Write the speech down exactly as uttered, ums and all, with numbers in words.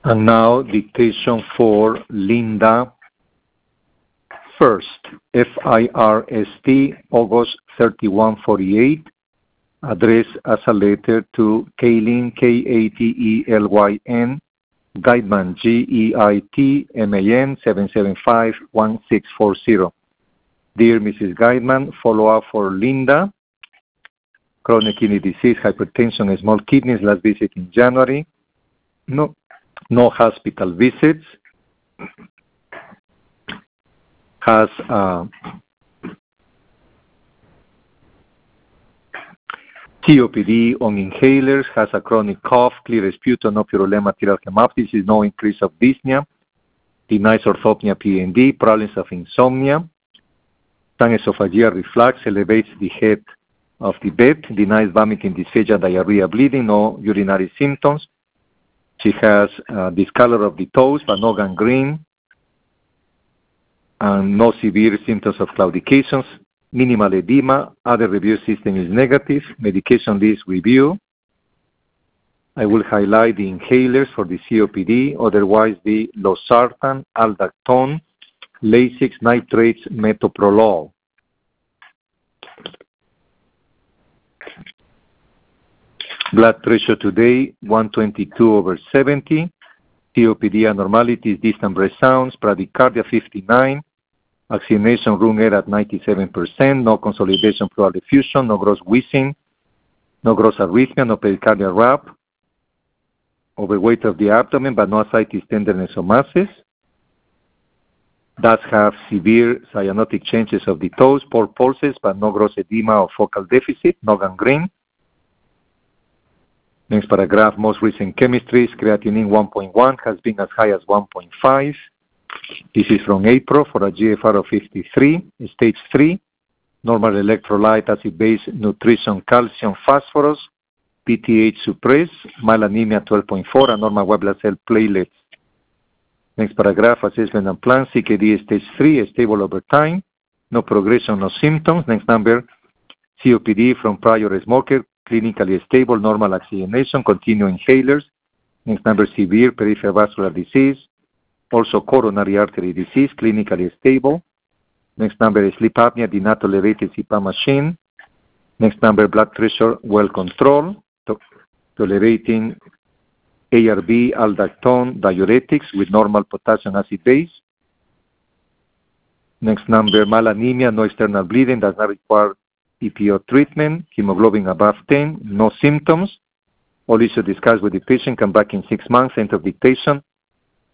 And now dictation for Linda First, F I R S T, August thirty-one forty-eight, addressed as a letter to Kaylin, K A T E L Y N, Guideman, G E I T M A N, seven seven five one six four zero. Dear Missus Guideman, follow-up for Linda, chronic kidney disease, hypertension, small kidneys, last visit in January. No, no hospital visits. Has uh, C O P D on inhalers, has a chronic cough, clear sputum, no purulema, material hemoptysis, no increase of dyspnea, denies orthopnea P N D, problems of insomnia, some esophageal reflux, elevates the head of the bed, denies vomiting, dysphagia, diarrhea, bleeding, no urinary symptoms. She has uh, discolor of the toes, but no gangrene, and no severe symptoms of claudications, minimal edema, other review system is negative, medication list review. I will highlight the inhalers for the C O P D, otherwise the losartan, aldactone, Lasix, nitrates, metoprolol. Blood pressure today, one twenty-two over seventy. C O P D abnormalities, distant breath sounds, bradycardia fifty-nine, oxygenation room air at ninety-seven percent, no consolidation pleural effusion, no gross wheezing, no gross arrhythmia, no pericardial rap, overweight of the abdomen, but no ascites, tenderness, or masses. Does have severe cyanotic changes of the toes, poor pulses, but no gross edema or focal deficit, no gangrene. Next paragraph, most recent chemistries, creatinine one point one has been as high as one point five. This is from April for a G F R of fifty-three, stage three, normal electrolyte, acid-base, nutrition, calcium, phosphorus, P T H suppressed, mild anemia twelve point four, and normal white blood cell platelets. Next paragraph, assessment and plan, C K D stage three, stable over time, no progression, no symptoms. Next number, C O P D from prior smoker, clinically stable, normal oxygenation, continue inhalers. Next number, severe peripheral vascular disease, also coronary artery disease, clinically stable. Next number is sleep apnea, did not tolerate C PAP machine. Next number, blood pressure, well controlled, to- tolerating A R B, aldactone, diuretics with normal potassium acid base. Next number, malanemia, no external bleeding, does not require E P O treatment, hemoglobin above ten, no symptoms. All issues discussed with the patient, come back in six months, end of dictation.